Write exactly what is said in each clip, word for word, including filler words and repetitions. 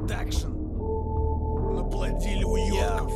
Продакшн. Наплодили уёбков.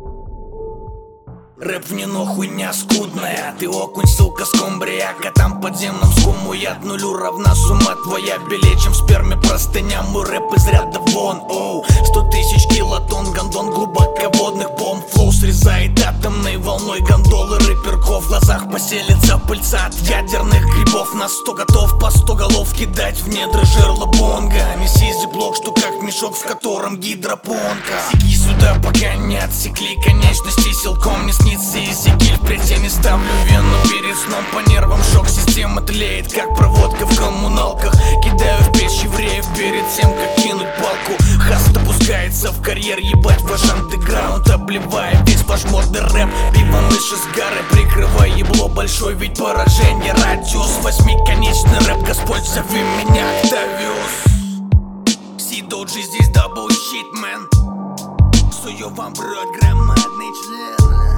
Рэп в не хуйня скудная. Ты окунь, ссылка скумбрияк, а там подземном скуму я от нулю равна сумма твоя белее, чем в сперме простыня. Мой рэп из ряда вон, оу. Сто тысяч килотонн гондон глубоководных бомб. Флоу срезает атомной волной гондолы рэперков. В глазах поселится пыльца от ядерных грибов. На сто готов по сто голов кидать в недры жерла бонга. Неси зиблок, что как мешок, в котором гидропонка. Сиги сюда, пока не отсекли конечности силком. Не снится и сигиль, впредь я не ставлю вену перед сном. По нервам шок, система тлеет, как проводка в коммуналках. Кидаю в печь евреев перед тем, как кинуть палку. Хаст опускается в карьер, ебать ваш андеграунд, обливая весь ваш модный рэп пивом и шизгарой, прикрывай ебло большой, ведь поражение радиус. Восьмиконечный рэп, Господь, зови меня Октавиус. Си-доджи здесь дабл щит, мэн. Сую вам в рот громадный член.